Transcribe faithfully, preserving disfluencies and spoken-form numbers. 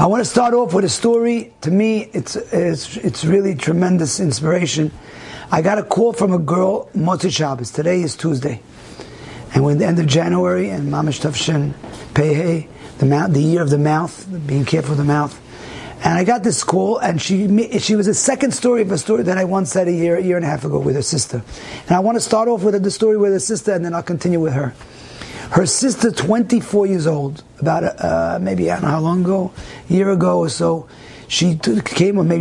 I want to start off with a story. To me, it's it's, it's really tremendous inspiration. I got a call from a girl, Motzei Shabbos. Today is Tuesday. And we're at the end of January, and Mamash Tavshin Pehei, the mouth, the year of the mouth, being careful of the mouth. And I got this call, and she she was a second story of a story that I once said a year, a year and a half ago with her sister. And I want to start off with the story with her sister, and then I'll continue with her. Her sister, twenty-four years old, about uh, maybe I don't know how long ago, a year ago or so, she came, or maybe